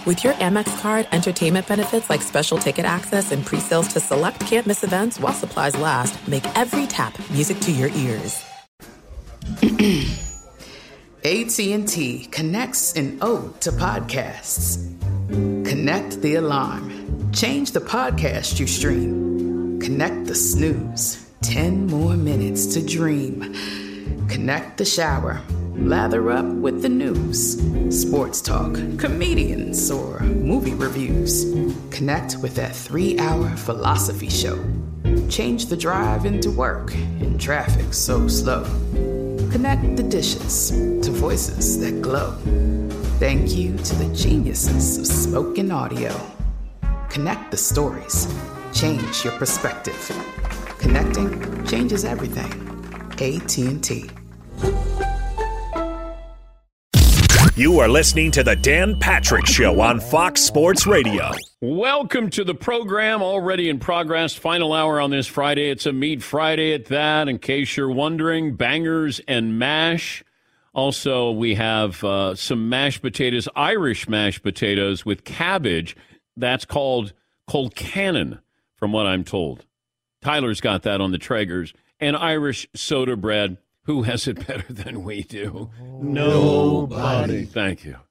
With your Amex card, entertainment benefits like special ticket access and pre-sales to select can't-miss events while supplies last make every tap music to your ears. AT&T connects an ode to podcasts. Connect the alarm. Change the podcast you stream. Connect the snooze. 10 more minutes to dream. Connect the shower. Lather up with the news. Sports talk, comedians, or movie reviews. Connect with that 3-hour philosophy show. Change the drive into work in traffic so slow. Connect the dishes to voices that glow. Thank you to the geniuses of spoken audio. Connect the stories. Change your perspective. Connecting changes everything. AT&T. You are listening to the Dan Patrick Show on Fox Sports Radio. Welcome to the program, already in progress. Final hour on this Friday. It's a Meat Friday at that, in case you're wondering. Bangers and mash. Also, we have some mashed potatoes, Irish mashed potatoes with cabbage. That's called Colcannon, from what I'm told. Tyler's got that on the Traegers. And Irish soda bread. Who has it better than we do? Nobody. Thank you.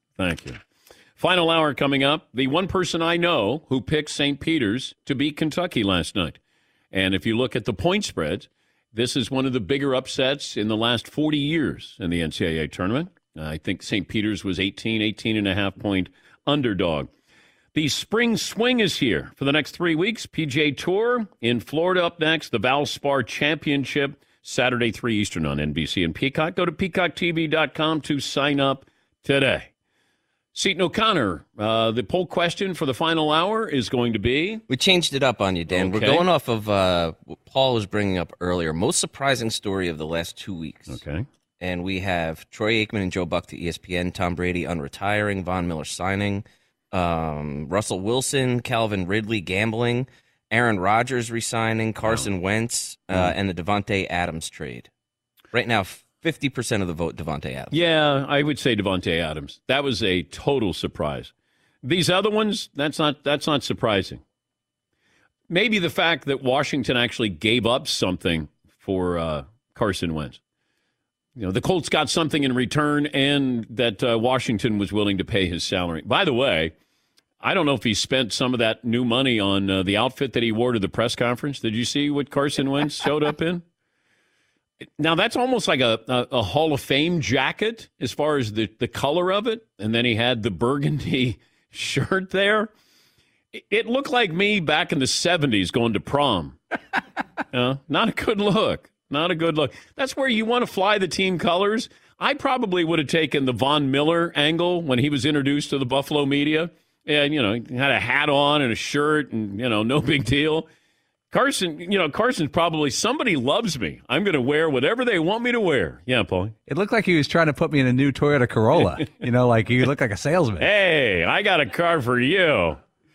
Final hour coming up. The one person I know who picked St. Peter's to beat Kentucky last night. And if you look at the point spreads, this is one of the bigger upsets in the last 40 years in the NCAA tournament. I think St. Peter's was 18.5 point underdog. The spring swing is here for the next 3 weeks. PGA Tour in Florida up next. The Valspar Championship. Saturday, 3 Eastern on NBC and Peacock. Go to peacocktv.com to sign up today. Seton O'Connor, the poll question for the final hour is going to be? We changed it up on you, Dan. Okay. We're going off of what Paul was bringing up earlier. Most surprising story of the last 2 weeks. Okay. And we have Troy Aikman and Joe Buck to ESPN, Tom Brady unretiring, Von Miller signing, Russell Wilson, Calvin Ridley gambling, Aaron Rodgers resigning, Carson Wentz, and the Davante Adams trade. Right now, 50% of the vote, Davante Adams. Yeah, I would say Davante Adams. That was a total surprise. These other ones, that's not surprising. Maybe the fact that Washington actually gave up something for Carson Wentz. You know, the Colts got something in return, and that Washington was willing to pay his salary. By the way, I don't know if he spent some of that new money on the outfit that he wore to the press conference. Did you see what Carson Wentz showed up in? Now, that's almost like a Hall of Fame jacket as far as the color of it. And then he had the burgundy shirt there. It looked like me back in the 70s going to prom. Not a good look. Not a good look. That's where you want to fly the team colors. I probably would have taken the Von Miller angle when he was introduced to the Buffalo media. And, he had a hat on and a shirt and, no big deal. Carson's probably, somebody loves me. I'm going to wear whatever they want me to wear. Yeah, Paul. It looked like he was trying to put me in a new Toyota Corolla. Like you look like a salesman. Hey, I got a car for you.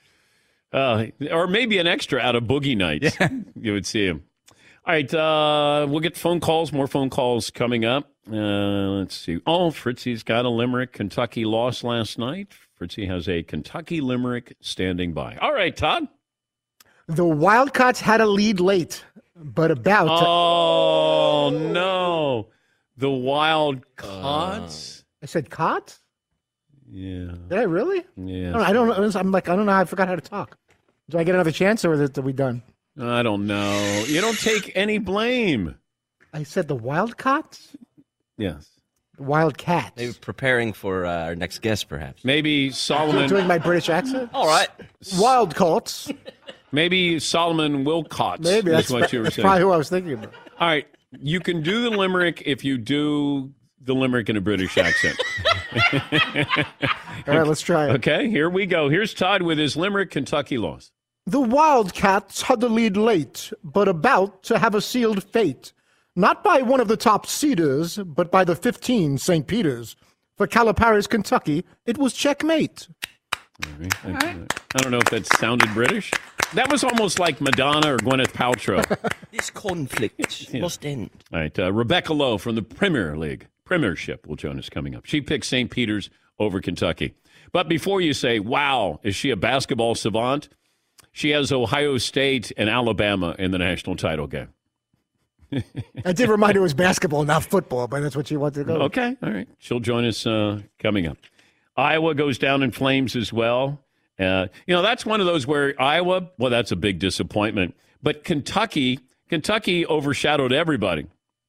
Or maybe an extra out of Boogie Nights. Yeah. You would see him. All right, we'll get phone calls, more phone calls coming up. Let's see. Oh, Fritzy's got a limerick. Kentucky lost last night. Fritzy has a Kentucky limerick standing by. All right, Todd. The Wildcats had a lead late, but about to... Oh, no. The Wildcats? I said cot? Yeah. Did I really? Yeah. I don't know. I don't know. I forgot how to talk. Do I get another chance, or are we done? I don't know. You don't take any blame. I said the Wildcats? Yes. Wildcats. Maybe preparing for our next guest, perhaps. Maybe Solomon. Doing my British accent? All right. Wildcats. Maybe Solomon Wilcots. Maybe that's what you were saying. Probably who I was thinking about. All right. You can do the limerick if you do the limerick in a British accent. All right, let's try it. Okay, here we go. Here's Todd with his limerick. Kentucky lost. The Wildcats had the lead late, but about to have a sealed fate. Not by one of the top seeders, but by the 15 St. Peter's. For Calipari's Kentucky, it was checkmate. All right. I don't know if that sounded British. That was almost like Madonna or Gwyneth Paltrow. This conflict must end. All right, Rebecca Lowe from the Premier League, Premiership, will join us coming up. She picked St. Peter's over Kentucky. But before you say, wow, is she a basketball savant? She has Ohio State and Alabama in the national title game. I did remind her it was basketball, not football, but that's what she wanted to go. Okay, all right. She'll join us coming up. Iowa goes down in flames as well. That's one of those where Iowa, well, that's a big disappointment. But Kentucky overshadowed everybody.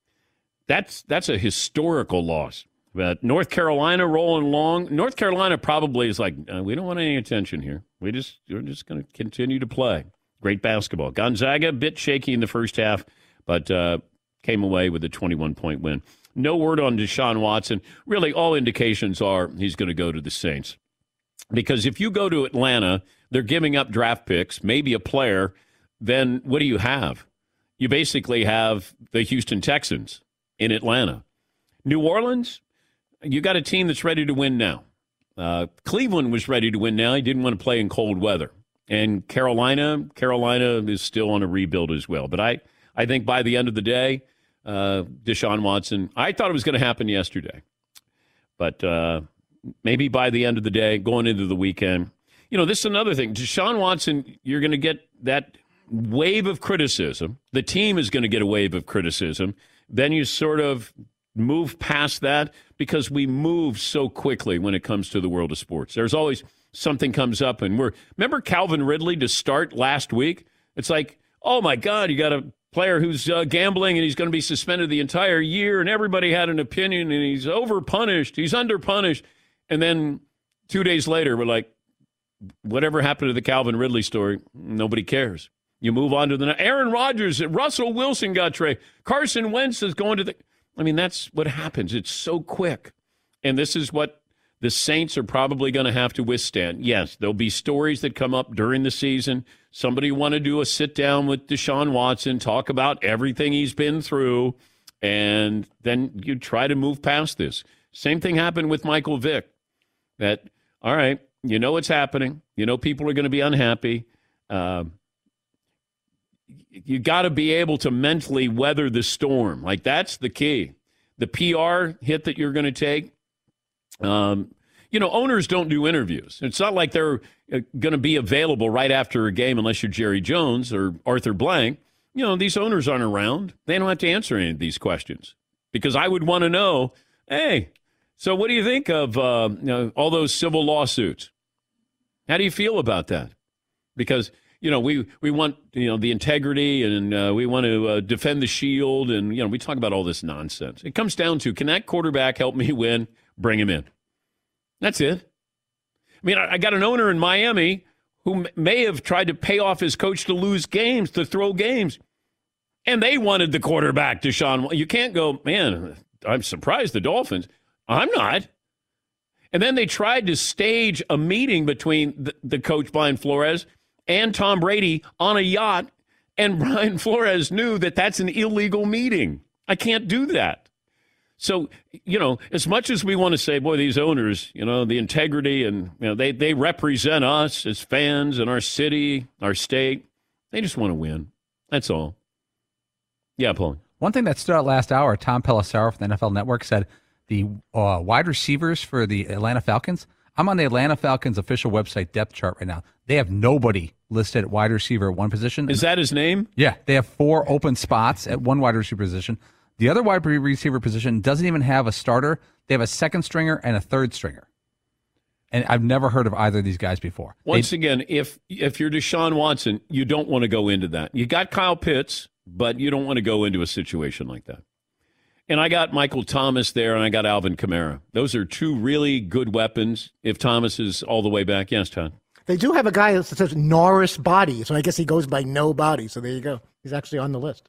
That's a historical loss. But North Carolina rolling along. North Carolina probably is like, we don't want any attention here. We're just going to continue to play. Great basketball. Gonzaga, a bit shaky in the first half, but came away with a 21-point win. No word on Deshaun Watson. Really, all indications are he's going to go to the Saints. Because if you go to Atlanta, they're giving up draft picks, maybe a player, then what do you have? You basically have the Houston Texans in Atlanta. New Orleans, you got a team that's ready to win now. Cleveland was ready to win now. He didn't want to play in cold weather. And Carolina is still on a rebuild as well. But I think by the end of the day, Deshaun Watson, I thought it was going to happen yesterday. But maybe by the end of the day, going into the weekend. This is another thing. Deshaun Watson, you're going to get that wave of criticism. The team is going to get a wave of criticism. Then you sort of move past that because we move so quickly when it comes to the world of sports. There's always something comes up. And remember Calvin Ridley to start last week? It's like, oh, my God, you got a player who's gambling and he's going to be suspended the entire year. And everybody had an opinion and he's overpunished. He's underpunished. And then 2 days later, we're like, whatever happened to the Calvin Ridley story, nobody cares. You move on to the Aaron Rodgers, Russell Wilson got traded. Carson Wentz is going to the – that's what happens. It's so quick. And this is what the Saints are probably going to have to withstand. Yes, there'll be stories that come up during the season. Somebody want to do a sit-down with Deshaun Watson, talk about everything he's been through, and then you try to move past this. Same thing happened with Michael Vick. That, all right, you know what's happening. You know people are going to be unhappy. You got to be able to mentally weather the storm. Like, that's the key. The PR hit that you're going to take. Owners don't do interviews. It's not like they're going to be available right after a game unless you're Jerry Jones or Arthur Blank. These owners aren't around. They don't have to answer any of these questions because I would want to know, hey, so what do you think of all those civil lawsuits? How do you feel about that? Because, we want, the integrity and we want to defend the shield. And, we talk about all this nonsense. It comes down to, can that quarterback help me win? Bring him in. That's it. I got an owner in Miami who may have tried to pay off his coach to lose games, to throw games. And they wanted the quarterback, Deshaun. You can't go, man, I'm surprised the Dolphins. I'm not. And then they tried to stage a meeting between the coach, Brian Flores, and Tom Brady on a yacht. And Brian Flores knew that that's an illegal meeting. I can't do that. So, as much as we want to say, boy, these owners, the integrity and, they represent us as fans and our city, our state. They just want to win. That's all. Yeah, Paul. One thing that stood out last hour, Tom Pelissero from the NFL Network said the wide receivers for the Atlanta Falcons. I'm on the Atlanta Falcons official website depth chart right now. They have nobody listed at wide receiver at one position. Is that his name? Yeah. They have 4 open spots at one wide receiver position. The other wide receiver position doesn't even have a starter. They have a second stringer and a third stringer. And I've never heard of either of these guys before. Once again, if you're Deshaun Watson, you don't want to go into that. You got Kyle Pitts, but you don't want to go into a situation like that. And I got Michael Thomas there, and I got Alvin Kamara. Those are 2 really good weapons if Thomas is all the way back. Yes, Todd? They do have a guy that says Norris Body, so I guess he goes by No Body. So there you go. He's actually on the list.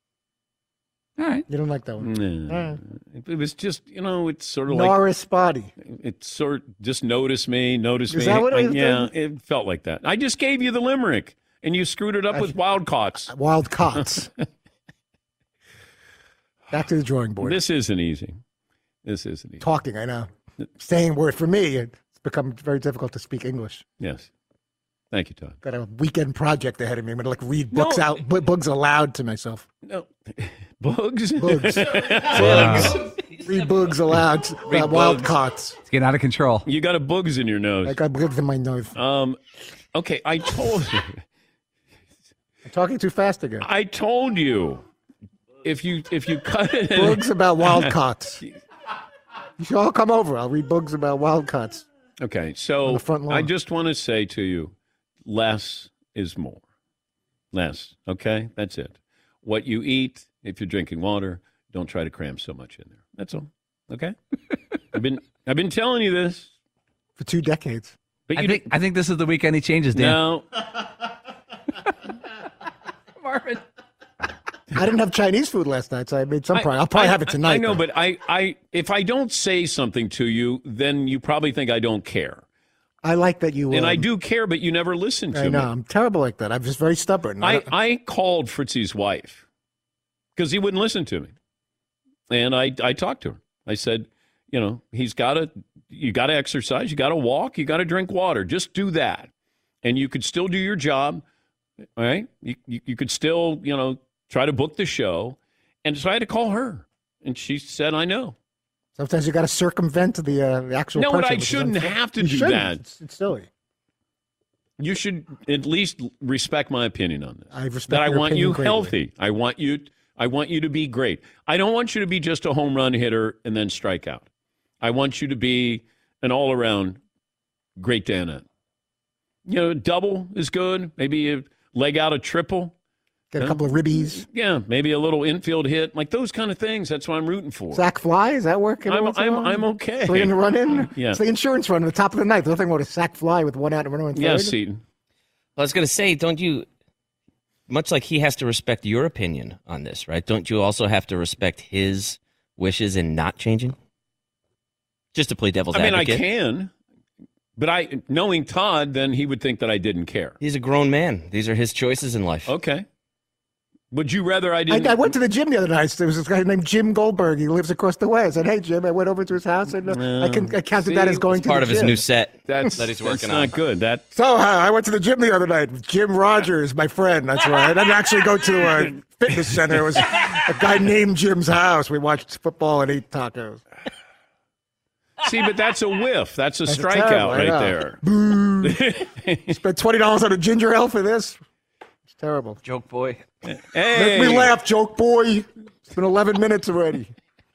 All right. You don't like that one? Nah. It was just, it's sort of Norris Body. It's sort of just notice me. Is that what it was? Yeah, it felt like that. I just gave you the limerick, and you screwed it up with Wildcats. Wildcats. Back to the drawing board. This isn't easy. Talking, I know. Saying word for me, it's become very difficult to speak English. Yes. Thank you, Todd. Got a weekend project ahead of me. I'm going to read books books aloud to myself. No. Bugs? Bugs. Bugs. Three bugs allowed. Wild cards. It's getting out of control. You got a boogs in your nose. I got bugs in my nose. Okay, I told you. I'm talking too fast again. I told you. If you cut it. Bugs about wild cards. You should all come over. I'll read bugs about wild cards. Okay, so On the front lawn. I just want to say to you, less is more. Less, okay? That's it. What you eat, if you're drinking water, don't try to cram so much in there. That's all. Okay? I've been telling you this For 2 decades. but I think this is the weekend he changes, Dan. no. Marvin. I didn't have Chinese food last night, so I made some I'll probably have it tonight. I know, though. but I if I don't say something to you, then you probably think I don't care. I like that you. And I do care, but you never listen to I know. me. I'm terrible like that. I'm just very stubborn. I called Fritzy's wife because he wouldn't listen to me. And I talked to her. I said, you got to exercise, you got to walk, you got to drink water. Just do that. And you could still do your job, all right? You could still, try to book the show. And so I had to call her. And she said, I know. Sometimes you got to circumvent the actual. No, person, but I which is shouldn't unfair. have to You do shouldn't. that. It's silly. You should at least respect my opinion on this. I respect that I your want opinion you greatly. healthy. I want you to be great. I don't want you to be just a home run hitter and then strike out. I want you to be an all-around great Danette. Double is good. Maybe you leg out a triple. Get a couple of ribbies. Yeah, maybe a little infield hit. Like those kind of things. That's what I'm rooting for. Sack fly, is that working? I'm okay. 3 in the run in? Yeah. It's the insurance run at the top of the ninth. Nothing about a sack fly with 1 out and 1 in third. Yeah, Seton. I was going to say, don't you, much like he has to respect your opinion on this, right? Don't you also have to respect his wishes in not changing? Just to play devil's advocate. I can, but knowing Todd, then he would think that I didn't care. He's a grown man. These are his choices in life. Okay. Would you rather I didn't? I went to the gym the other night. There was this guy named Jim Goldberg. He lives across the way. I said, "Hey, Jim." I went over to his house, and I counted that as going to Part the of his gym. new set that he's working not on. good. So I went to the gym the other night. Jim Rogers, my friend. That's right. I didn't actually go to a fitness center. It was a guy named Jim's house. We watched football and ate tacos. See, but that's a whiff. That's a That's strikeout terrible, I right know. there. Boo. Spent $20 on a ginger ale for this. It's terrible. Joke boy. Hey, Make me laugh, joke boy. It's been 11 minutes already.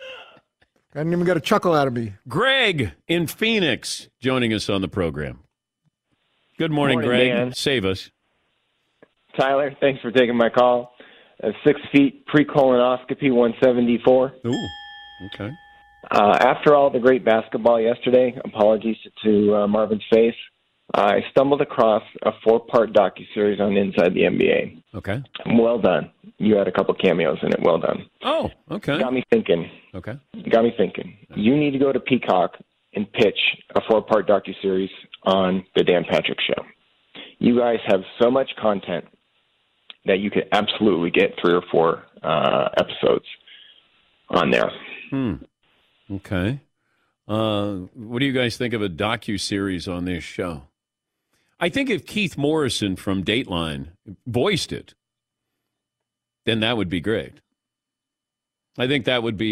I didn't even get a chuckle out of me. Greg in Phoenix joining us on the program. Good morning, Greg. Dan. Save us. Tyler, thanks for taking my call. 6 feet pre-colonoscopy, 174. Ooh, okay. After all the great basketball yesterday, apologies to Marvin's face, I stumbled across a 4-part docuseries on Inside the NBA. Okay. Well done. You had a couple cameos in it. Well done. Oh, okay. Got me thinking. Okay. You need to go to Peacock and pitch a 4-part docuseries on the Dan Patrick Show. You guys have so much content that you could absolutely get 3 or 4 episodes on there. Okay. What do you guys think of a docu-series on this show? I think if Keith Morrison from Dateline voiced it, then that would be great. I think that would,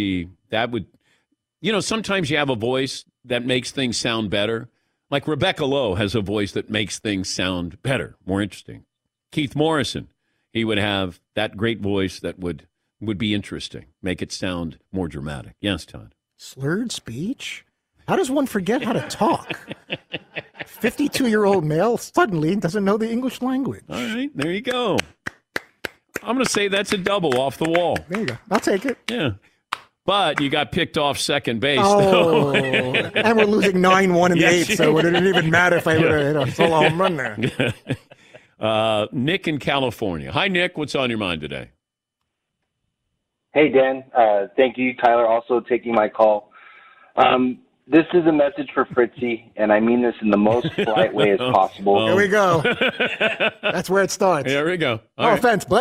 sometimes you have a voice that makes things sound better. Like Rebecca Lowe has a voice that makes things sound better, more interesting. Keith Morrison, he would have that great voice that would be interesting, make it sound more dramatic. Yes, Todd. Slurred speech? How does one forget how to talk? 52-year-old male suddenly doesn't know the English language. All right, there you go. I'm going to say that's a double off the wall. There you go. I'll take it. Yeah. But you got picked off second base. Oh, and we're losing 9-1 in the Yes, 8th, so it didn't even matter if I would have hit a solo home run there. Nick in California. Hi, Nick. What's on your mind today? Hey, Dan. Thank you, Tyler, also taking my call. This is a message for Fritzy, and I mean this in the most polite way as possible. Here we go. That's where it starts. Here we go. No offense, but ...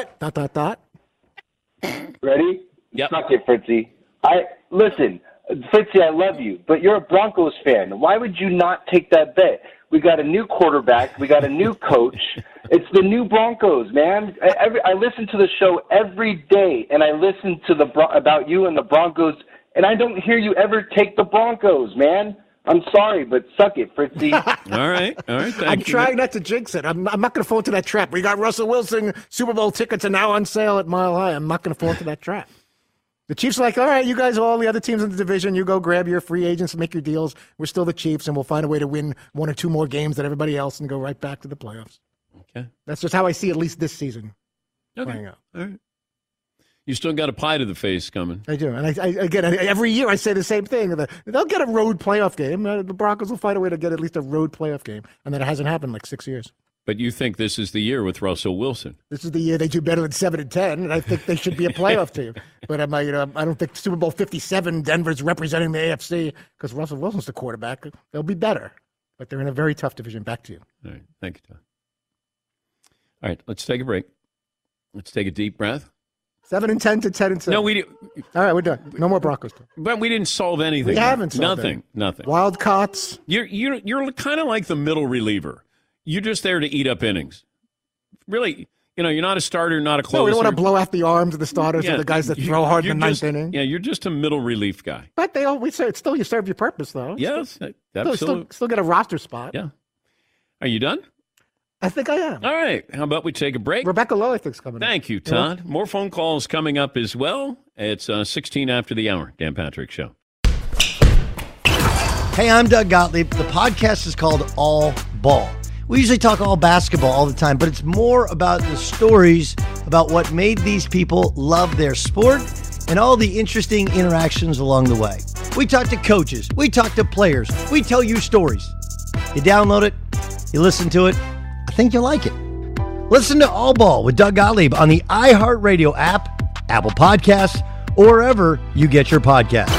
Ready? Yep. Suck it, Fritzy. Listen, Fritzy, I love you, but you're a Broncos fan. Why would you not take that bet? We got a new quarterback. We got a new coach. It's the new Broncos, man. I listen to the show every day, and I listen to about you and the Broncos And I don't hear you ever take the Broncos, man. I'm sorry, but suck it, Fritzy. All right. I'm trying not to jinx it. I'm not going to fall into that trap. We got Russell Wilson. Super Bowl tickets are now on sale at Mile High. I'm not going to fall into that trap. The Chiefs are like, all right, you guys, all the other teams in the division, you go grab your free agents and make your deals. We're still the Chiefs, and we'll find a way to win 1 or 2 more games than everybody else and go right back to the playoffs. Okay. That's just how I see at least this season playing out. All right. You still got a pie to the face coming. I do. And again, every year I say the same thing. They'll get a road playoff game. The Broncos will find a way to get at least a road playoff game. And that hasn't happened in like 6 years. But you think this is the year with Russell Wilson? This is the year they do better than 7-10, and I think they should be a playoff team. But I don't think Super Bowl 57, Denver's representing the AFC because Russell Wilson's the quarterback. They'll be better. But they're in a very tough division. Back to you. All right. Thank you, Tom. All right. Let's take a break. Let's take a deep breath. 7-10 to 10-7. No, we didn't. All right, we're done. No more Broncos. But we didn't solve anything. We haven't solved nothing. Wildcats. You're kind of like the middle reliever. You're just there to eat up innings. Really, you're not a starter, not a closer. No, we don't want to blow out the arms of the starters or the guys that throw hard in the ninth inning. Yeah, you're just a middle relief guy. But we say it's still you serve your purpose, though. Yes, absolutely. Still get a roster spot. Yeah. Are you done? I think I am. All right. How about we take a break? Rebecca Lowe, I think, is coming. Thank you, Todd. More phone calls coming up as well. It's 16 after the hour. Dan Patrick Show. Hey, I'm Doug Gottlieb. The podcast is called All Ball. We usually talk all basketball all the time, but it's more about the stories about what made these people love their sport and all the interesting interactions along the way. We talk to coaches. We talk to players. We tell you stories. You download it. You listen to it. I think you'll like it. Listen to All Ball with Doug Gottlieb on the iHeartRadio app, Apple Podcasts, or wherever you get your podcasts.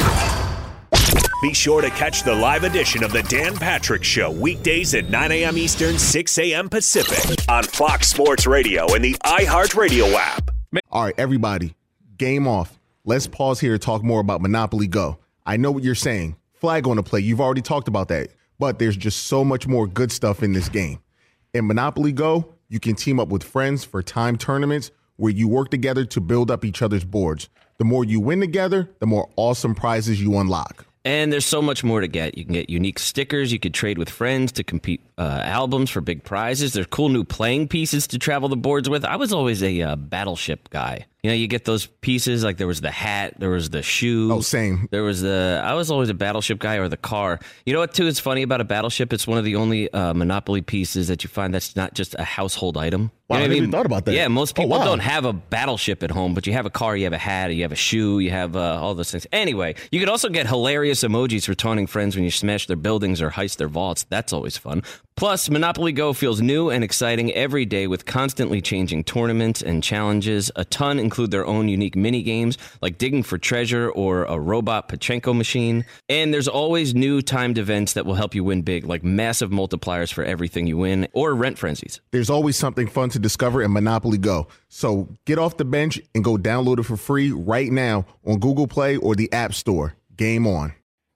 Be sure to catch the live edition of the Dan Patrick Show weekdays at 9 a.m. Eastern, 6 a.m. Pacific on Fox Sports Radio and the iHeartRadio app. All right, everybody, game off. Let's pause here to talk more about Monopoly Go. I know what you're saying. Flag on the play. You've already talked about that. But there's just so much more good stuff in this game. In Monopoly Go, you can team up with friends for timed tournaments where you work together to build up each other's boards. The more you win together, the more awesome prizes you unlock. And there's so much more to get. You can get unique stickers. You could trade with friends to compete albums for big prizes. There's cool new playing pieces to travel the boards with. I was always a battleship guy. You get those pieces, like there was the hat, there was the shoe. Oh, same. I was always a battleship guy or the car. You know what, too, is funny about a battleship? It's one of the only Monopoly pieces that you find that's not just a household item. Wow, I never even thought about that. Yeah, most people don't have a battleship at home, but you have a car, you have a hat, you have a shoe, you have all those things. Anyway, you could also get hilarious emojis for taunting friends when you smash their buildings or heist their vaults. That's always fun. Plus, Monopoly Go feels new and exciting every day with constantly changing tournaments and challenges. A ton include their own unique mini games like digging for treasure or a robot Pachinko machine. And there's always new timed events that will help you win big, like massive multipliers for everything you win or rent frenzies. There's always something fun to discover in Monopoly Go. So get off the bench and go download it for free right now on Google Play or the App Store. Game on.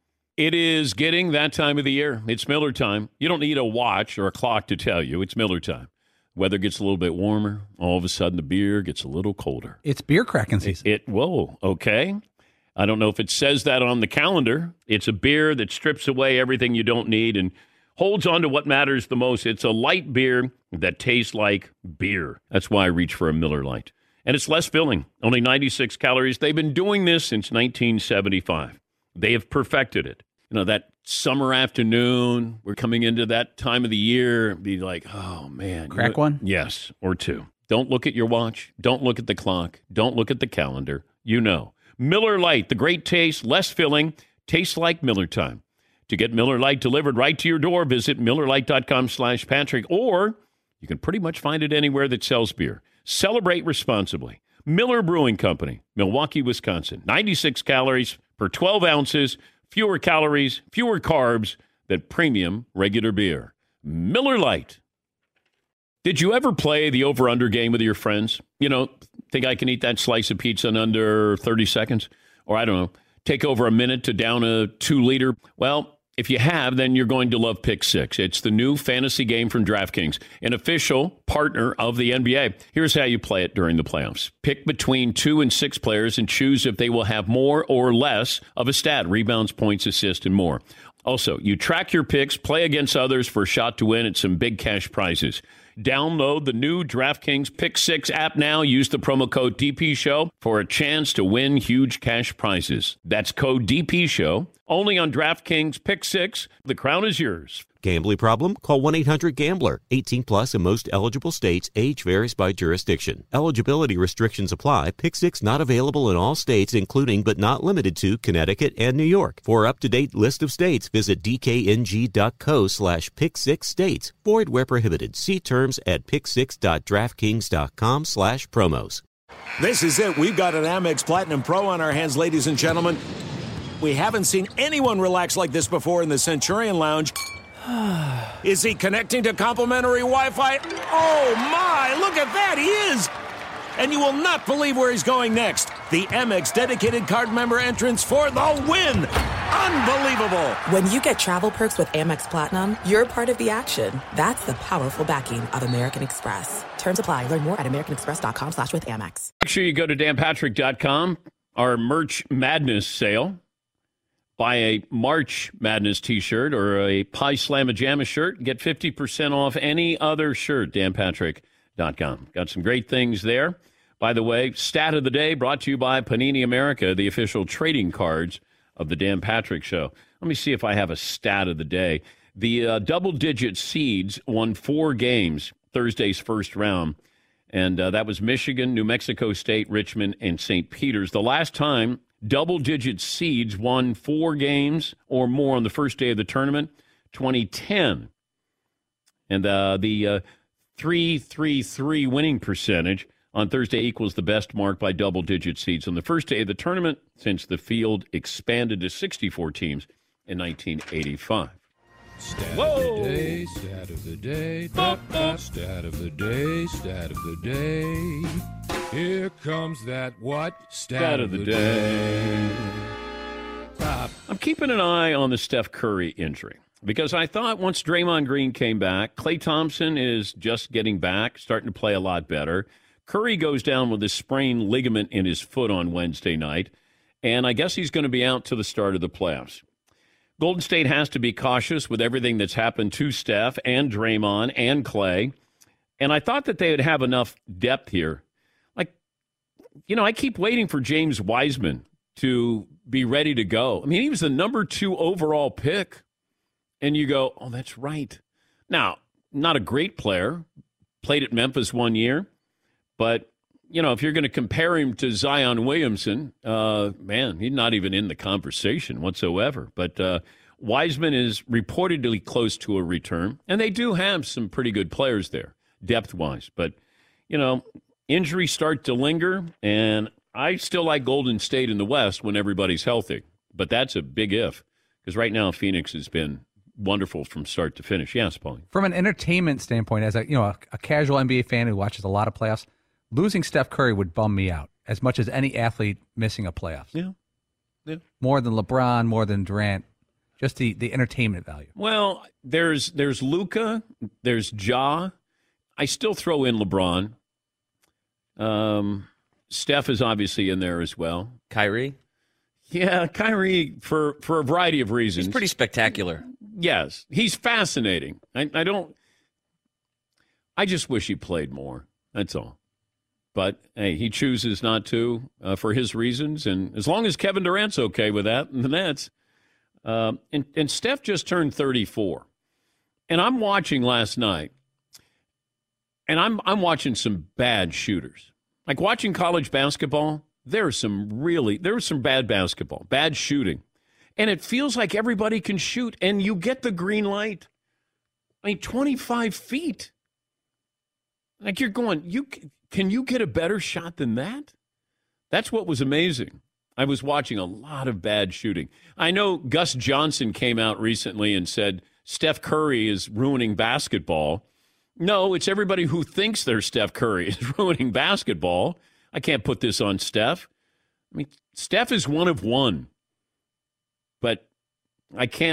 It is getting that time of the year. It's Miller time. You don't need a watch or a clock to tell you. It's Miller time. Weather gets a little bit warmer. All of a sudden, the beer gets a little colder. It's beer cracking season. Whoa, okay. I don't know if it says that on the calendar. It's a beer that strips away everything you don't need and holds on to what matters the most. It's a light beer that tastes like beer. That's why I reach for a Miller Lite. And it's less filling, only 96 calories. They've been doing this since 1975. They have perfected it. That summer afternoon, we're coming into that time of the year, be like, oh, man. Crack one? Yes, or two. Don't look at your watch. Don't look at the clock. Don't look at the calendar. Miller Lite, the great taste, less filling, tastes like Miller time. To get Miller Lite delivered right to your door, visit MillerLite.com/Patrick, or you can pretty much find it anywhere that sells beer. Celebrate responsibly. Miller Brewing Company, Milwaukee, Wisconsin. 96 calories per 12 ounces, fewer calories, fewer carbs than premium regular beer. Miller Lite. Did you ever play the over-under game with your friends? Think I can eat that slice of pizza in under 30 seconds? Or I don't know, take over a minute to down a 2-liter? Well, If you have, then you're going to love Pick Six. It's the new fantasy game from DraftKings, an official partner of the NBA. Here's how you play it during the playoffs. Pick between 2 and 6 players and choose if they will have more or less of a stat, rebounds, points, assists, and more. Also, you track your picks, play against others for a shot to win and some big cash prizes. Download the new DraftKings Pick 6 app now. Use the promo code DPSHOW for a chance to win huge cash prizes. That's code DPSHOW. Only on DraftKings Pick 6. The crown is yours. Gambling problem? Call 1-800-GAMBLER. 18 plus in most eligible states. Age varies by jurisdiction. Eligibility restrictions apply. Pick 6 not available in all states, including but not limited to Connecticut and New York. For up-to-date list of states, visit dkng.co/pick6states. Void where prohibited. See terms at pick6.draftkings.com/promos. This is it. We've got an Amex Platinum Pro on our hands, ladies and gentlemen. We haven't seen anyone relax like this before in the Centurion Lounge. Is he connecting to complimentary Wi-Fi? Oh, my! Look at that! He is! And you will not believe where he's going next. The Amex dedicated card member entrance for the win! Unbelievable! When you get travel perks with Amex Platinum, you're part of the action. That's the powerful backing of American Express. Terms apply. Learn more at americanexpress.com/withAmex. Make sure you go to danpatrick.com, our Merch Madness sale. Buy a March Madness t-shirt or a Pie Slamma-Jamma shirt. Get 50% off any other shirt, danpatrick.com. Got some great things there. By the way, Stat of the Day brought to you by Panini America, the official trading cards of the Dan Patrick Show. Let me see if I have a Stat of the Day. The double-digit seeds won 4 games Thursday's first round, and that was Michigan, New Mexico State, Richmond, and St. Peter's. The last time double-digit seeds won 4 games or more on the first day of the tournament, 2010. And the 3-3-3 winning percentage on Thursday equals the best mark by double-digit seeds on the first day of the tournament since the field expanded to 64 teams in 1985. Stat of the day, stat of the day, stat of the day, stat of the day. Here comes that what? Stat of the day. I'm keeping an eye on the Steph Curry injury because I thought once Draymond Green came back, Klay Thompson is just getting back, starting to play a lot better. Curry goes down with a sprained ligament in his foot on Wednesday night, and I guess he's going to be out to the start of the playoffs. Golden State has to be cautious with everything that's happened to Steph and Draymond and Klay, and I thought that they would have enough depth here. I keep waiting for James Wiseman to be ready to go. I mean, he was the number 2 overall pick. And you go, oh, that's right. Now, not a great player. Played at Memphis 1 year. But, if you're going to compare him to Zion Williamson, man, he's not even in the conversation whatsoever. But Wiseman is reportedly close to a return. And they do have some pretty good players there, depth-wise. But, injuries start to linger, and I still like Golden State in the West when everybody's healthy. But that's a big if, because right now Phoenix has been wonderful from start to finish. Yes, Paulie. From an entertainment standpoint, as a casual NBA fan who watches a lot of playoffs, losing Steph Curry would bum me out as much as any athlete missing a playoffs. Yeah. More than LeBron, more than Durant, just the entertainment value. Well, there's Luka, there's Ja. I still throw in LeBron. Steph is obviously in there as well. Kyrie? Yeah, Kyrie for a variety of reasons. He's pretty spectacular. Yes, he's fascinating. I just wish he played more. That's all. But, hey, he chooses not to for his reasons. And as long as Kevin Durant's okay with that in the Nets. And Steph just turned 34. And I'm watching last night. And I'm watching some bad shooters. Like watching college basketball, there was some bad basketball, bad shooting. And it feels like everybody can shoot, and you get the green light. 25 feet. Like you're going, can you get a better shot than that? That's what was amazing. I was watching a lot of bad shooting. I know Gus Johnson came out recently and said Steph Curry is ruining basketball. No, it's everybody who thinks they're Steph Curry is ruining basketball. I can't put this on Steph. Steph is one of one. But I can't.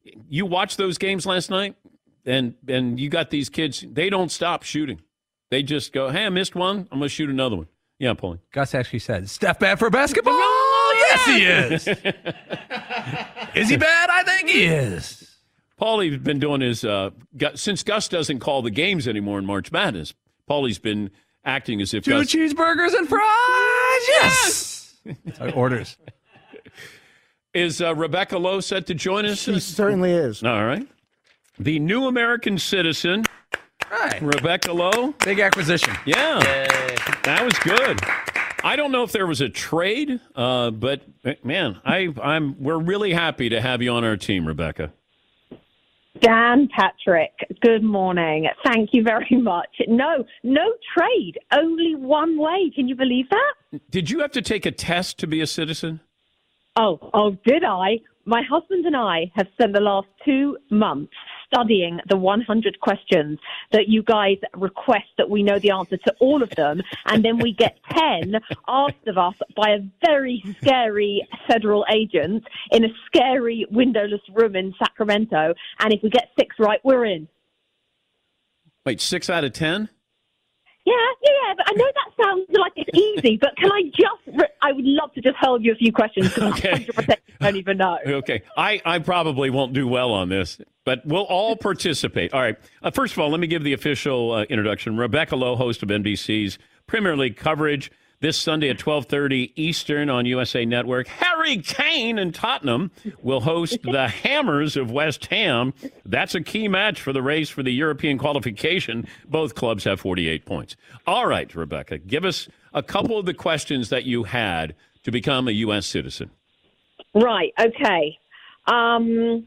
you watched those games last night, and you got these kids. They don't stop shooting. They just go, hey, I missed one. I'm going to shoot another one. Yeah, Paulie. Gus actually said, Steph bad for basketball? Yes, he is. Is he bad? I think he is. Paulie's been doing his, since Gus doesn't call the games anymore in March Madness, Paulie's been acting as if 2 Gus... cheeseburgers and fries. Yes. Orders. Is Rebecca Lowe set to join us? She certainly is. All right. The new American citizen, Right. Rebecca Lowe. Big acquisition. Yeah. That was good. I don't know if there was a trade, but man, we're really happy to have you on our team, Rebecca. Dan Patrick, good morning. Thank you very much. No trade, only one way. Can you believe that? Did you have to take a test to be a citizen? Oh, did I? My husband and I have spent the last 2 months studying the 100 questions that you guys request that we know the answer to all of them, and then we get 10 asked of us by a very scary federal agent in a scary windowless room in Sacramento, and if we get 6 right, we're in. Wait, 6 out of 10? Yeah, but I know that sounds like it's easy, but can I I would love to just hold you a few questions because Okay. I 100% don't even know. Okay. I probably won't do well on this, but we'll all participate. All right. First of all, let me give the official introduction. Rebecca Lowe, host of NBC's Premier League coverage this Sunday at 12:30 Eastern on USA Network. Harry Kane and Tottenham will host the Hammers of West Ham. That's a key match for the race for the European qualification. Both clubs have 48 points. All right, Rebecca, give us a couple of the questions that you had to become a U.S. citizen. Right, okay. I'm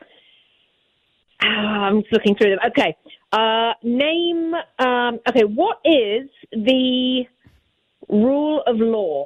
just looking through them. Okay. What is the rule of law?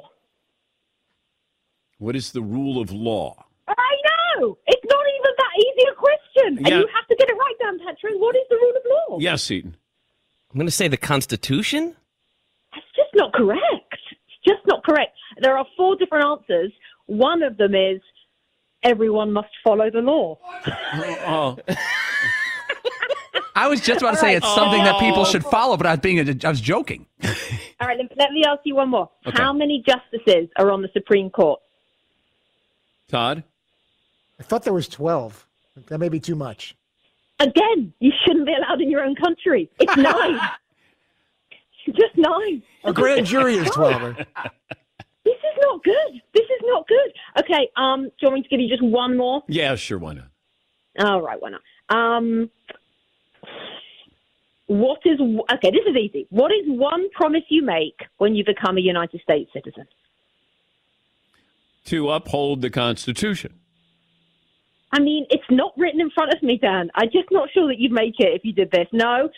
What is the rule of law? I know! It's not even that easy a question. And Yeah. you have to get it right, Dan Patrick. What is the rule of law? Yes, Seton. I'm going to say the Constitution. That's just not correct. It's just not correct. There are 4 different answers. One of them is everyone must follow the law. Oh. I was just about to say it's something that people should follow, but I was joking. All right, let me ask you one more. Okay. How many justices are on the Supreme Court? Todd? I thought there was 12. That may be too much. Again, you shouldn't be allowed in your own country. It's 9. Just 9. A grand jury is 12. This is not good. This is not good. Okay, do you want me to give you just one more? Yeah, sure, why not? All right, why not? Okay, this is easy. What is one promise you make when you become a United States citizen? To uphold the Constitution. I mean, it's not written in front of me, Dan. I'm just not sure that you'd make it if you did this. No,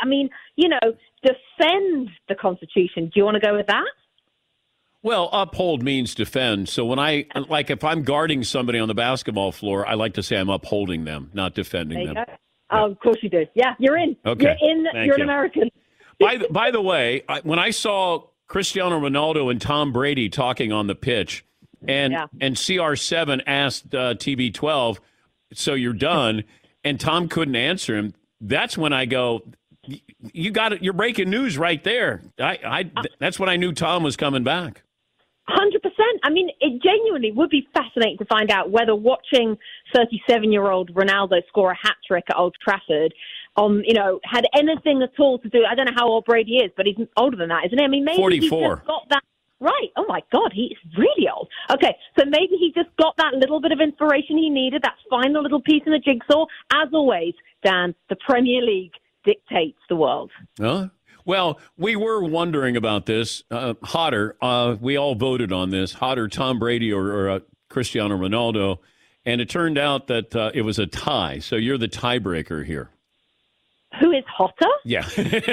defend the Constitution. Do you want to go with that? Well, uphold means defend. So when if I'm guarding somebody on the basketball floor, I like to say I'm upholding them, not defending There you them. go. Oh, of course you do. Yeah, you're in. Okay. You're in. Thank You're you. an American. By the way, when I saw Cristiano Ronaldo and Tom Brady talking on the pitch, and CR7 asked TB12, "So you're done?" and Tom couldn't answer him. That's when I go, "You got it. You're breaking news right there." That's when I knew Tom was coming back. 100%. I mean, it genuinely would be fascinating to find out whether watching 37-year-old Ronaldo score a hat-trick at Old Trafford had anything at all to do. I don't know how old Brady is, but he's older than that, isn't he? I mean, maybe 44. he just got that. Right. Oh, my God. He's really old. Okay. So maybe he just got that little bit of inspiration he needed, that final little piece in the jigsaw. As always, Dan, the Premier League dictates the world. Huh? Well, we were wondering about this. Hotter, we all voted on this. Hotter, Tom Brady or Cristiano Ronaldo. And it turned out that it was a tie. So you're the tiebreaker here. Who is hotter? Yeah.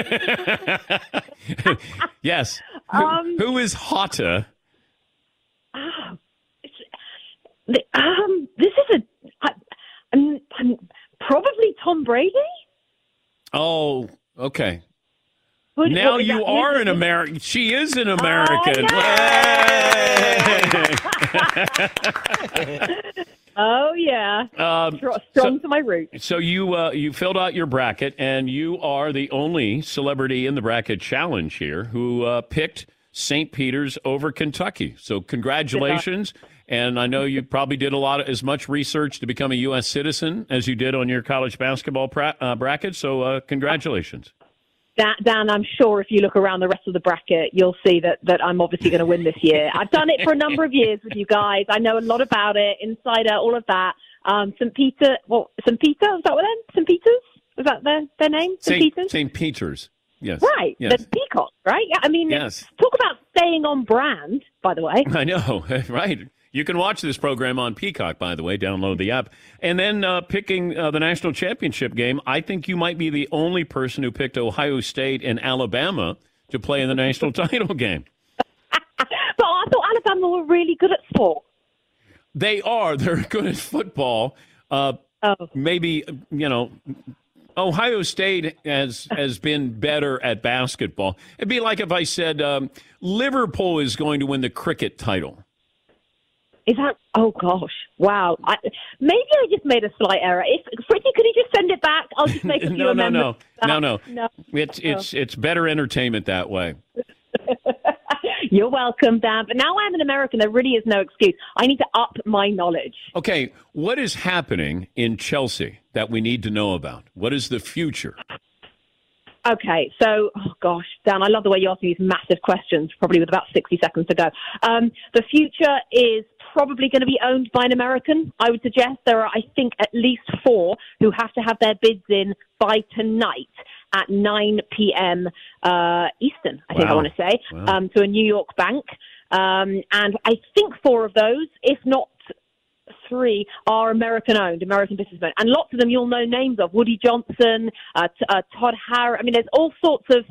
Yes. Who is hotter? This is I'm probably Tom Brady. Oh, okay. Would- Now what, is you that- are an American. She is an American. Oh, yeah. Strong to my roots. So you filled out your bracket, and you are the only celebrity in the bracket challenge here who picked St. Peter's over Kentucky. So congratulations. And I know you probably did as much research to become a U.S. citizen as you did on your college basketball bracket. So congratulations. Dan, I'm sure if you look around the rest of the bracket, you'll see that I'm obviously going to win this year. I've done it for a number of years with you guys. I know a lot about it, Insider, all of that. St. Peter, was that what then? St. Peters? Was that their name? St. Peters? St. Peters, yes. Right, yes. The Peacock, right? Yeah, I mean, yes. Talk about staying on brand, by the way. I know, right. You can watch this program on Peacock, by the way. Download the app. And then picking the national championship game, I think you might be the only person who picked Ohio State and Alabama to play in the national title game. But I thought Alabama were really good at sport. They are. They're good at football. Maybe, Ohio State has been better at basketball. It'd be like if I said Liverpool is going to win the cricket title. Is that? Oh gosh! Wow. Maybe I just made a slight error. Fritzy, could you just send it back? I'll just make a few amendments. No. It's better entertainment that way. You're welcome, Dan. But now I'm an American. There really is no excuse. I need to up my knowledge. Okay, what is happening in Chelsea that we need to know about? What is the future? Okay, so, Dan, I love the way you ask me these massive questions, probably with about 60 seconds to go. The future is probably going to be owned by an American. I would suggest there are, I think, at least 4 who have to have their bids in by tonight at 9 p.m. Eastern, I think I want to say, to a New York bank. And I think 4 of those, if not 3, are American-owned, American businessmen. And lots of them you'll know names of. Woody Johnson, Todd Harris. I mean, there's all sorts of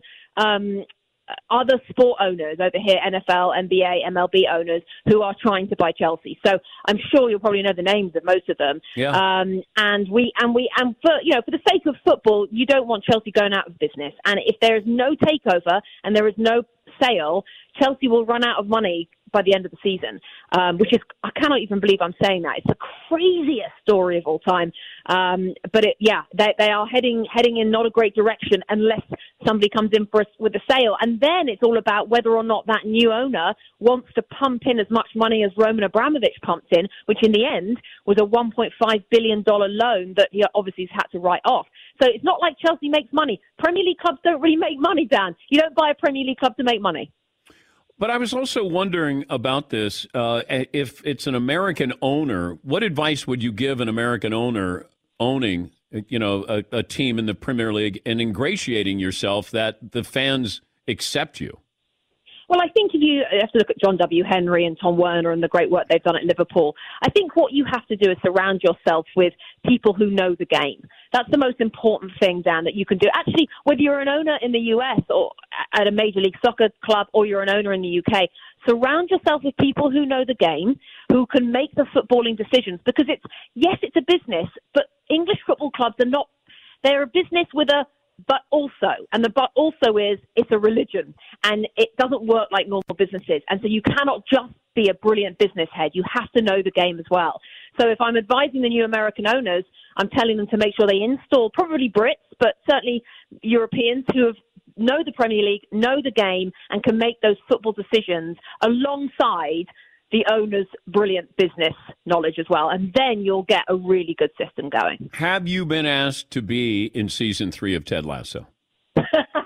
other sport owners over here, NFL, NBA, MLB owners, who are trying to buy Chelsea. So I'm sure you'll probably know the names of most of them. Yeah. And for the sake of football, you don't want Chelsea going out of business. And if there is no takeover and there is no sale, Chelsea will run out of money by the end of the season, which is, I cannot even believe I'm saying that. It's the craziest story of all time. But they are heading in not a great direction unless somebody comes in for us with a sale. And then it's all about whether or not that new owner wants to pump in as much money as Roman Abramovich pumped in, which in the end was a $1.5 billion loan that he obviously has had to write off. So it's not like Chelsea makes money. Premier League clubs don't really make money, Dan. You don't buy a Premier League club to make money. But I was also wondering about this. If it's an American owner, what advice would you give an American owner owning, a team in the Premier League and ingratiating yourself that the fans accept you? Well, I think if you have to look at John W. Henry and Tom Werner and the great work they've done at Liverpool, I think what you have to do is surround yourself with people who know the game. That's the most important thing, Dan, that you can do. Actually, whether you're an owner in the US or at a Major League Soccer club or you're an owner in the UK, surround yourself with people who know the game, who can make the footballing decisions. Because it's a business, but English football clubs are not, they're a business with a but also, and the but also is it's a religion and it doesn't work like normal businesses. And so you cannot just be a brilliant business head. You have to know the game as well. So if I'm advising the new American owners, I'm telling them to make sure they install probably Brits, but certainly Europeans who know the Premier League, know the game and can make those football decisions alongside the owner's brilliant business knowledge as well. And then you'll get a really good system going. Have you been asked to be in season 3 of Ted Lasso? I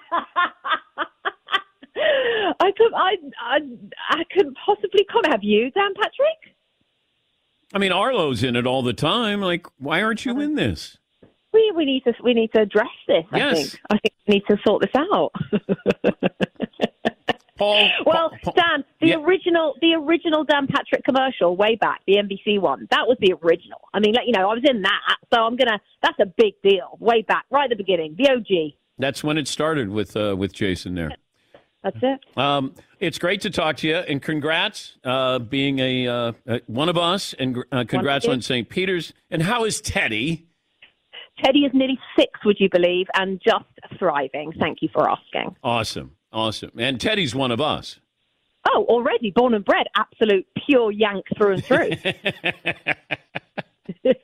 could possibly come. Have you, Dan Patrick? I mean, Arlo's in it all the time. Like, why aren't you in this? We need to address this. Yes. I think we need to sort this out. Dan, the original Dan Patrick commercial way back, the NBC one, that was the original. I mean, I was in that, so that's a big deal. Way back, right at the beginning, the OG. That's when it started with Jason there. That's it. It's great to talk to you, and congrats being a one of us, and congrats on St. Peter's. And how is Teddy? Teddy is nearly 6, would you believe, and just thriving. Thank you for asking. Awesome. And Teddy's one of us. Oh, already born and bred, absolute pure Yank through and through.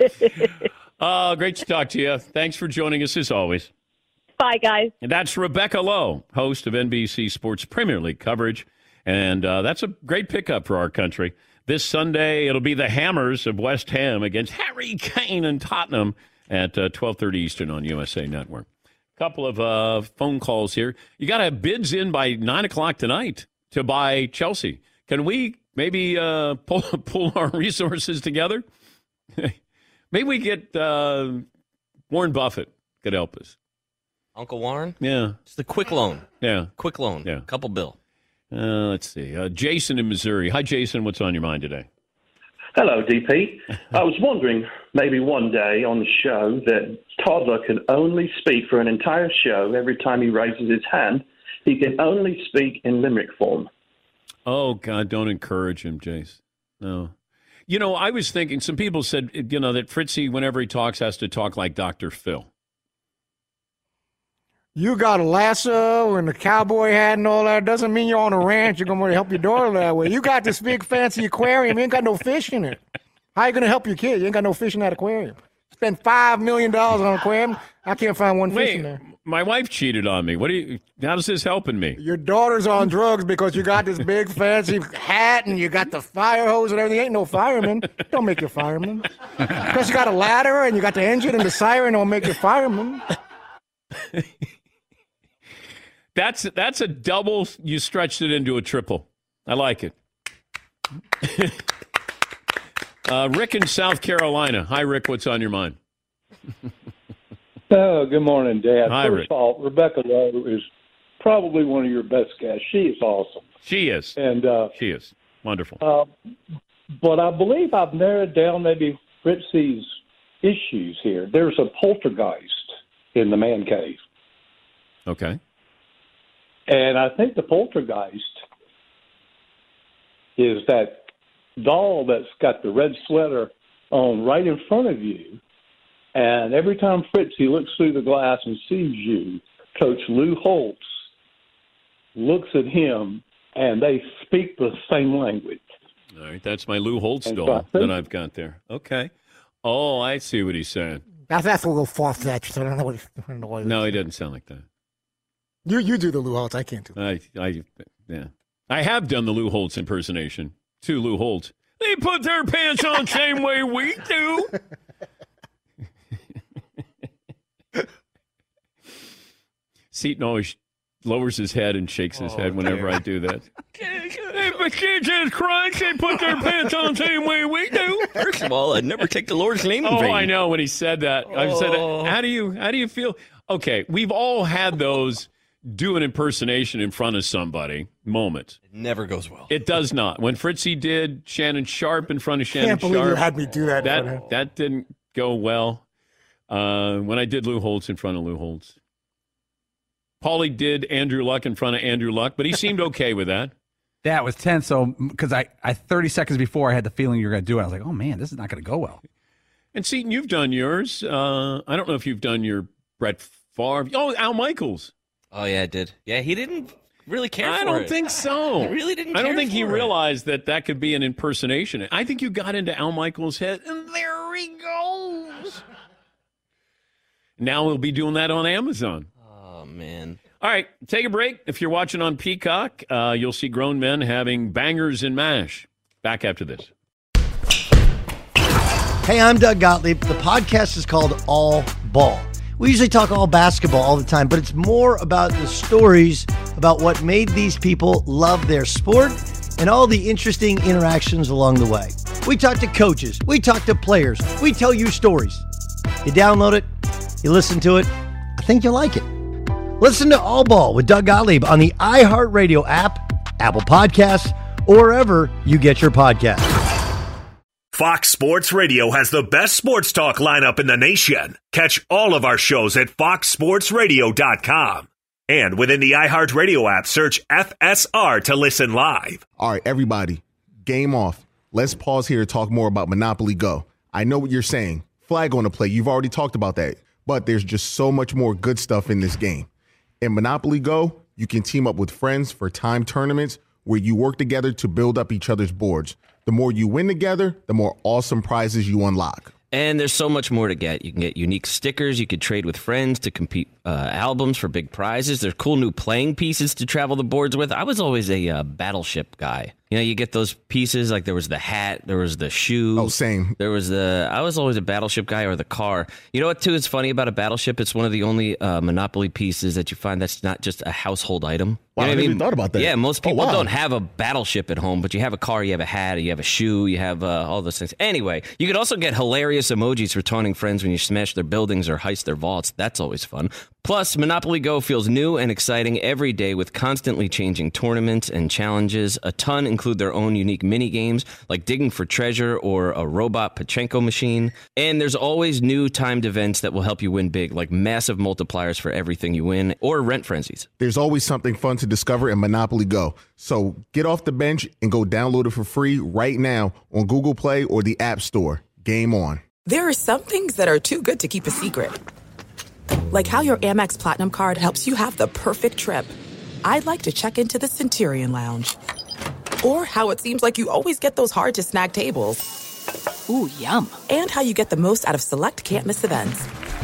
Great to talk to you. Thanks for joining us as always. Bye, guys. And that's Rebecca Lowe, host of NBC Sports Premier League coverage. And that's a great pickup for our country. This Sunday, it'll be the Hammers of West Ham against Harry Kane and Tottenham at 12:30 Eastern on USA Network. Couple of phone calls here. You got to have bids in by 9 o'clock tonight to buy Chelsea. Can we maybe pull our resources together? Maybe we get Warren Buffett could help us. Uncle Warren? Yeah. It's the quick loan. Yeah. Quick loan. Yeah. Couple bill. Let's see. Jason in Missouri. Hi, Jason. What's on your mind today? Hello, DP. I was wondering maybe one day on the show that Toddler can only speak for an entire show. Every time he raises his hand, he can only speak in limerick form. Oh, God, don't encourage him, Jace. No. You know, I was thinking, some people said, you know, that Fritzy, whenever he talks, has to talk like Dr. Phil. You got a lasso and a cowboy hat and all that. Doesn't mean you're on a ranch. You're going to help your daughter that way. You got this big fancy aquarium. You ain't got no fish in it. How you going to help your kid? You ain't got no fish in that aquarium. Spend $5 million on an aquarium. I can't find one fish in there. My wife cheated on me. How does this helping me? Your daughter's on drugs because you got this big fancy hat and you got the fire hose and everything. Ain't no fireman. Don't make you a fireman. Because you got a ladder and you got the engine and the siren don't make you a fireman. That's a double. You stretched it into a triple. I like it. Rick in South Carolina. Hi, Rick. What's on your mind? Oh, good morning, Dad. Hi, First Rick. of all, Rebecca Lowe is probably one of your best guests. She is awesome. She is. And she is. Wonderful. But I believe I've narrowed down maybe Fritzy's issues here. There's a poltergeist in the man cave. Okay. And I think the poltergeist is that doll that's got the red sweater on right in front of you. And every time Fritzy looks through the glass and sees you, Coach Lou Holtz looks at him, and they speak the same language. All right, that's my Lou Holtz And doll so I think- that I've got there. Okay. Oh, I see what he's saying. That's a little far-fetched. I don't know what No, he doesn't sound like that. You do the Lou Holtz. I can't do that. I have done the Lou Holtz impersonation to Lou Holtz. They put their pants on the same way we do. Seton always lowers his head and shakes his head whenever I do that. But Jesus Christ, they put their pants on the same way we do. First of all, I'd never take the Lord's name in Oh, vain. I know when he said that. I said, how do you feel? Okay, we've all had those do an impersonation in front of somebody moments. It never goes well. It does not. When Fritzy did Shannon Sharp in front of Shannon Can't believe Sharp, you had me do that. that didn't go well. When I did Lou Holtz in front of Lou Holtz. Paulie did Andrew Luck in front of Andrew Luck, but he seemed okay with that. That was tense. So, because I 30 seconds before I had the feeling you were going to do it, I was like, oh man, this is not going to go well. And Seton, you've done yours. I don't know if you've done your Brett Favre. Oh, Al Michaels. Oh, yeah, I did. Yeah, he didn't really care for it. I don't think so. He really didn't I don't care think he for it. realized that could be an impersonation. I think you got into Al Michaels' head, and there he goes. Now we'll be doing that on Amazon. Oh, man. All right, take a break. If you're watching on Peacock, you'll see grown men having bangers and mash. Back after this. Hey, I'm Doug Gottlieb. The podcast is called All Ball. We usually talk all basketball all the time, but it's more about the stories about what made these people love their sport and all the interesting interactions along the way. We talk to coaches. We talk to players. We tell you stories. You download it. You listen to it. I think you'll like it. Listen to All Ball with Doug Gottlieb on the iHeartRadio app, Apple Podcasts, or wherever you get your podcasts. Fox Sports Radio has the best sports talk lineup in the nation. Catch all of our shows at foxsportsradio.com. And within the iHeartRadio app, search FSR to listen live. All right, everybody, game off. Let's pause here to talk more about Monopoly Go. I know what you're saying. Flag on the play. You've already talked about that. But there's just so much more good stuff in this game. In Monopoly Go, you can team up with friends for timed tournaments where you work together to build up each other's boards. The more you win together, the more awesome prizes you unlock. And there's so much more to get. You can get unique stickers. You could trade with friends to compete albums for big prizes. There's cool new playing pieces to travel the boards with. I was always a Battleship guy. You get those pieces, like there was the hat, there was the shoe. Oh, same. I was always a Battleship guy, or the car. You know what, too, is funny about a Battleship? It's one of the only Monopoly pieces that you find that's not just a household item. Wow, I never even thought about that. Yeah, most people don't have a Battleship at home, but you have a car, you have a hat, you have a shoe, you have all those things. Anyway, you could also get hilarious emojis for taunting friends when you smash their buildings or heist their vaults. That's always fun. Plus, Monopoly Go feels new and exciting every day with constantly changing tournaments and challenges. A ton include their own unique mini games like digging for treasure or a robot Pachinko machine. And there's always new timed events that will help you win big, like massive multipliers for everything you win or rent frenzies. There's always something fun to discover in Monopoly Go. So get off the bench and go download it for free right now on Google Play or the App Store. Game on. There are some things that are too good to keep a secret. Like how your Amex Platinum card helps you have the perfect trip. I'd like to check into the Centurion Lounge. Or how it seems like you always get those hard-to-snag tables. Ooh, yum. And how you get the most out of select can't-miss events.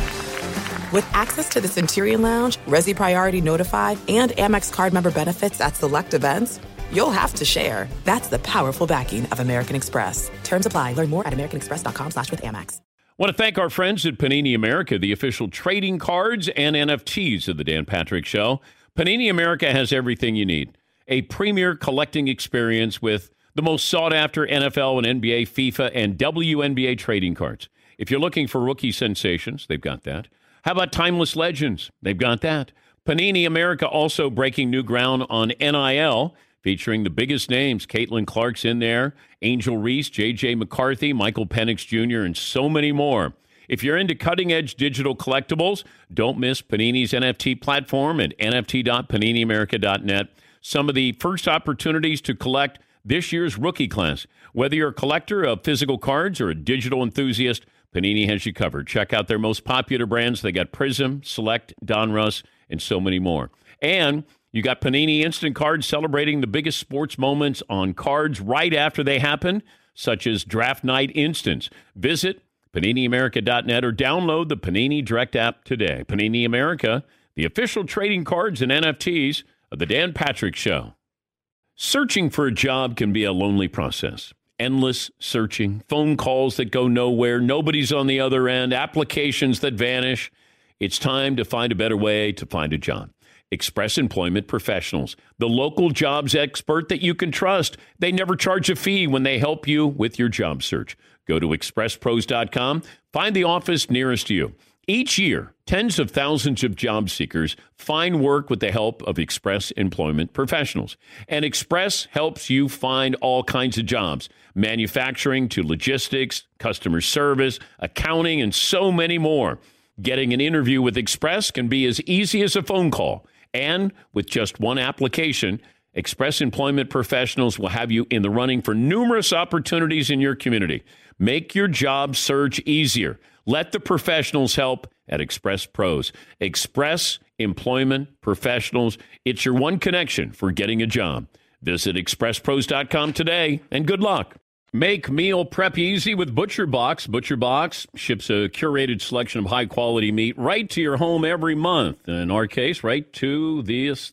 With access to the Centurion Lounge, Resi Priority Notified, and Amex card member benefits at select events, you'll have to share. That's the powerful backing of American Express. Terms apply. Learn more at americanexpress.com/withAmex. I want to thank our friends at Panini America, the official trading cards and NFTs of the Dan Patrick Show. Panini America has everything you need. A premier collecting experience with the most sought-after NFL and NBA, FIFA, and WNBA trading cards. If you're looking for rookie sensations, they've got that. How about timeless legends? They've got that. Panini America also breaking new ground on NIL, featuring the biggest names. Caitlin Clark's in there, Angel Reese, J.J. McCarthy, Michael Penix Jr., and so many more. If you're into cutting-edge digital collectibles, don't miss Panini's NFT platform at nft.paniniamerica.net. Some of the first opportunities to collect this year's rookie class. Whether you're a collector of physical cards or a digital enthusiast, Panini has you covered. Check out their most popular brands. They got Prism, Select, Donruss, and so many more. And you got Panini Instant Cards celebrating the biggest sports moments on cards right after they happen, such as Draft Night Instants. Visit PaniniAmerica.net or download the Panini Direct app today. Panini America, the official trading cards and NFTs of the Dan Patrick Show. Searching for a job can be a lonely process. Endless searching, phone calls that go nowhere, nobody's on the other end, applications that vanish. It's time to find a better way to find a job. Express Employment Professionals, the local jobs expert that you can trust. They never charge a fee when they help you with your job search. Go to expresspros.com, find the office nearest you. Each year, tens of thousands of job seekers find work with the help of Express Employment Professionals. And Express helps you find all kinds of jobs, manufacturing to logistics, customer service, accounting, and so many more. Getting an interview with Express can be as easy as a phone call. And with just one application, Express Employment Professionals will have you in the running for numerous opportunities in your community. Make your job search easier. Let the professionals help at Express Pros. Express Employment Professionals. It's your one connection for getting a job. Visit expresspros.com today, and good luck. Make meal prep easy with ButcherBox. ButcherBox ships a curated selection of high-quality meat right to your home every month. In our case, right to this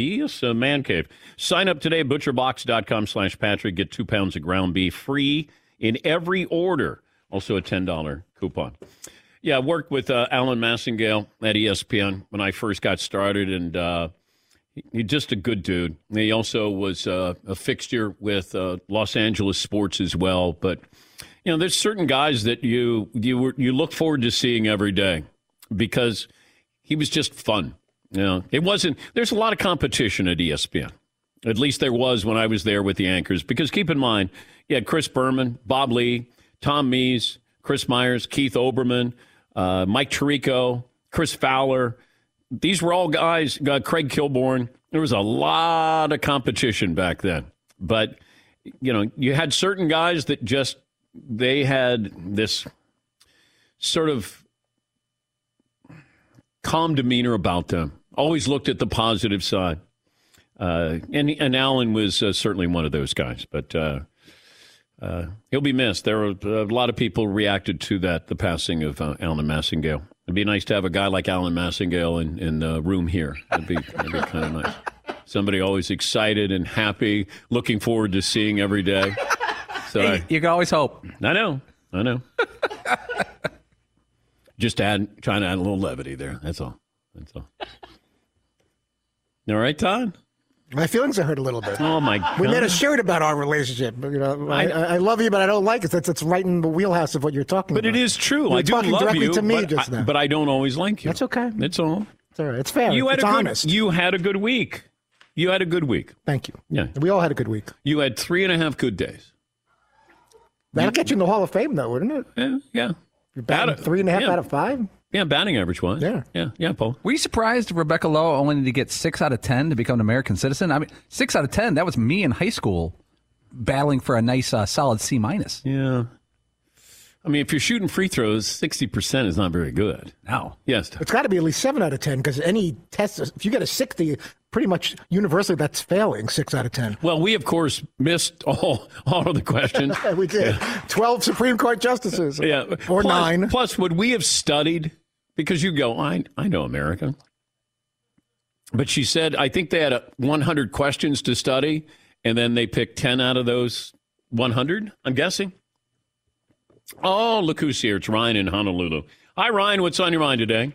man cave. Sign up today at butcherbox.com/Patrick. Get 2 pounds of ground beef free in every order. Also a $10 coupon. Yeah, I worked with Alan Massingale at ESPN when I first got started, and he's just a good dude. He also was a fixture with Los Angeles sports as well. But, you know, there's certain guys that you look forward to seeing every day because he was just fun. You know, there's a lot of competition at ESPN. At least there was when I was there with the anchors. Because keep in mind, you had Chris Berman, Bob Lee, Tom Mees, Chris Myers, Keith Olbermann, Mike Tirico, Chris Fowler. These were all guys, Craig Kilborn. There was a lot of competition back then. But, you know, you had certain guys that they had this sort of calm demeanor about them. Always looked at the positive side. And Alan was certainly one of those guys. But He'll be missed. There were a lot of people reacted to that, the passing of Alan Massingale. It'd be nice to have a guy like Alan Massingale in the room here. That'd be kind of nice. Somebody always excited and happy, looking forward to seeing every day. So hey, you can always hope. I know. Just trying to add a little levity there. That's all. All right, Todd? My feelings are hurt a little bit. Oh, my God. We made a shirt about our relationship. You know, I love you, but I don't like it. That's right in the wheelhouse of what you're talking about. But it is true. You're I do talking love directly you, to me just now. but I don't always like you. That's okay. It's all. It's all right. It's fair. You it's honest. You had a good week. Thank you. Yeah. We all had a good week. You had 3.5 good days. That'll get you in the Hall of Fame, though, wouldn't it? Yeah. You're batting 3.5 out of 5? Yeah, batting average was. Yeah, Paul. Were you surprised Rebecca Lowe only needed to get 6 out of 10 to become an American citizen? I mean, 6 out of 10, that was me in high school battling for a nice, solid C-. Yeah. I mean, if you're shooting free throws, 60% is not very good. No. Yes. It's got to be at least 7 out of 10 because any test, if you get a 60, pretty much universally that's failing 6 out of 10. Well, we, of course, missed all of the questions. We did. 12 Supreme Court justices. Yeah. Or 9. Plus, would we have studied? Because you go, I know America. But she said, I think they had 100 questions to study, and then they picked 10 out of those 100, I'm guessing. Oh, look who's here. It's Ryan in Honolulu. Hi, Ryan. What's on your mind today?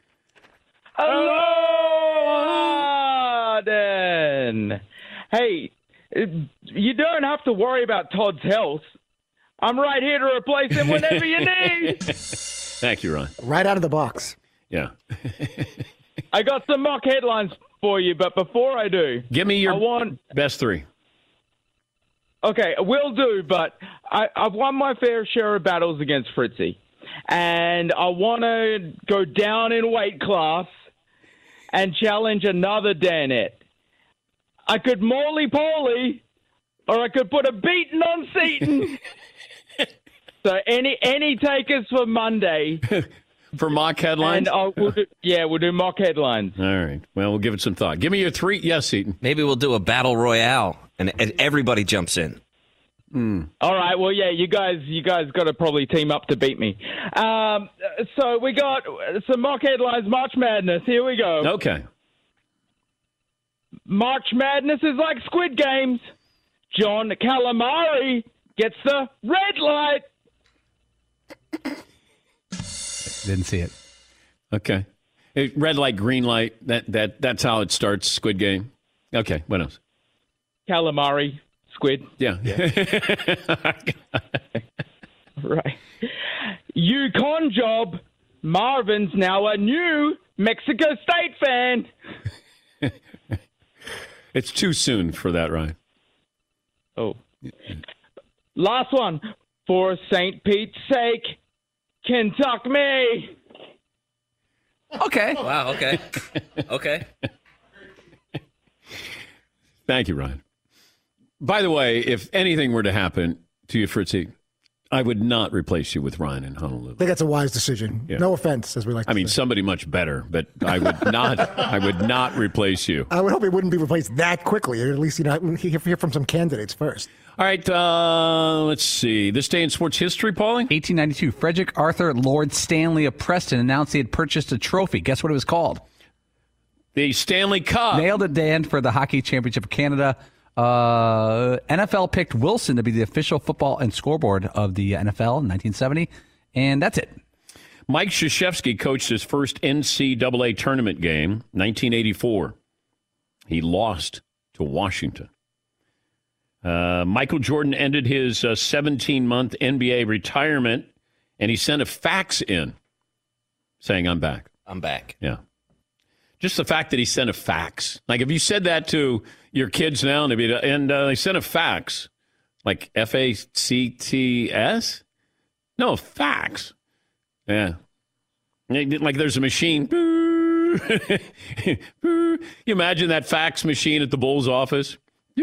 Hello, Arden. Hey, you don't have to worry about Todd's health. I'm right here to replace him whenever you need. Thank you, Ryan. Right out of the box. Yeah. I got some mock headlines for you, but before I do, give me your best 3. Okay, will do, but I've won my fair share of battles against Fritzy. And I want to go down in weight class and challenge another Danette. I could Morley-Polly, or I could put a beating on Seaton. So any takers for Monday. For mock headlines? And we'll do mock headlines. All right. Well, we'll give it some thought. Give me your 3. Yes, Seaton. Maybe we'll do a battle royale, and everybody jumps in. All right. Well, yeah, you guys got to probably team up to beat me. So we got some mock headlines. March Madness. Here we go. Okay. March Madness is like Squid Games. John Calamari gets the red light. Didn't see it. Okay. Red light, green light. That's how it starts. Squid Game. Okay. What else? Calamari, squid. Yeah. Right. Yukon job. Marvin's now a new Mexico State fan. It's too soon for that, Ryan. Oh. Last one. For St. Pete's sake, Kentucky me. Okay. Wow, okay. Okay. Thank you, Ryan. By the way, if anything were to happen to you, Fritzy, I would not replace you with Ryan in Honolulu. I think that's a wise decision. Yeah. No offense, as we like to say. Somebody much better, but I would not replace you. I would hope it wouldn't be replaced that quickly. Or at least, hear from some candidates first. All right, let's see. This day in sports history, Paulie? 1892, Frederick Arthur Lord Stanley of Preston announced he had purchased a trophy. Guess what it was called? The Stanley Cup. Nailed it, Dan, for the Hockey Championship of Canada. NFL picked Wilson to be the official football and scoreboard of the NFL in 1970, and that's it. Mike Krzyzewski coached his first NCAA tournament game, 1984. He lost to Washington. Michael Jordan ended his 17-month NBA retirement, and he sent a fax in saying, I'm back. I'm back. Yeah. Just the fact that he sent a fax. Like, if you said that to your kids now, and they sent a fax, like FACTS? No, fax. Yeah. Like there's a machine. You imagine that fax machine at the Bulls office?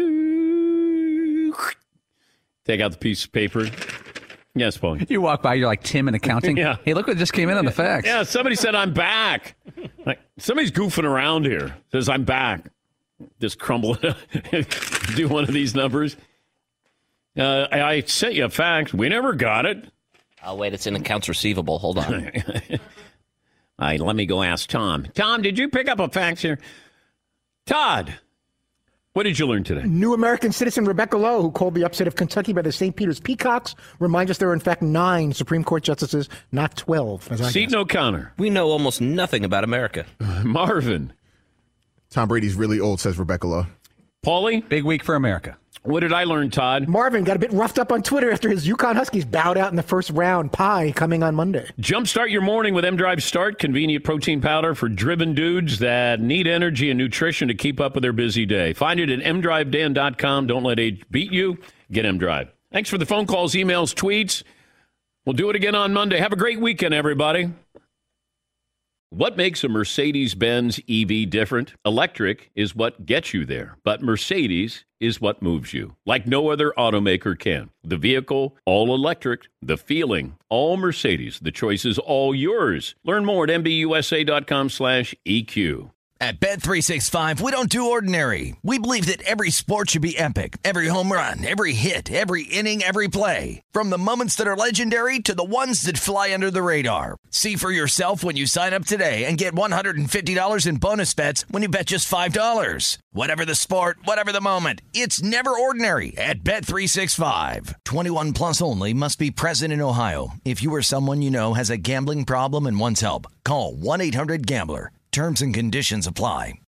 Take out the piece of paper. Yes, Paul. You walk by, you're like Tim in accounting. Yeah. Hey, look what just came in on the fax. Yeah, somebody said, I'm back. Like, somebody's goofing around here. Says, I'm back. Just crumble it. Do one of these numbers. I sent you a fax. We never got it. Oh, wait, it's in accounts receivable. Hold on. All right, let me go ask Tom. Tom, did you pick up a fax here? Todd, what did you learn today? New American citizen Rebecca Lowe, who called the upset of Kentucky by the St. Peter's Peacocks, reminds us there are, in fact, 9 Supreme Court justices, not 12. Seton O'Connor. We know almost nothing about America. Marvin. Tom Brady's really old, says Rebecca Lowe. Paulie? Big week for America. What did I learn, Todd? Marvin got a bit roughed up on Twitter after his UConn Huskies bowed out in the first round. Pie coming on Monday. Jumpstart your morning with M-Drive Start, convenient protein powder for driven dudes that need energy and nutrition to keep up with their busy day. Find it at mdrivedan.com. Don't let age beat you. Get M-Drive. Thanks for the phone calls, emails, tweets. We'll do it again on Monday. Have a great weekend, everybody. What makes a Mercedes-Benz EV different? Electric is what gets you there, but Mercedes is what moves you, like no other automaker can. The vehicle, all electric. The feeling, all Mercedes. The choice is all yours. Learn more at mbusa.com/EQ. At Bet365, we don't do ordinary. We believe that every sport should be epic. Every home run, every hit, every inning, every play. From the moments that are legendary to the ones that fly under the radar. See for yourself when you sign up today and get $150 in bonus bets when you bet just $5. Whatever the sport, whatever the moment, it's never ordinary at Bet365. 21 plus only. Must be present in Ohio. If you or someone you know has a gambling problem and wants help, call 1-800-GAMBLER. Terms and conditions apply.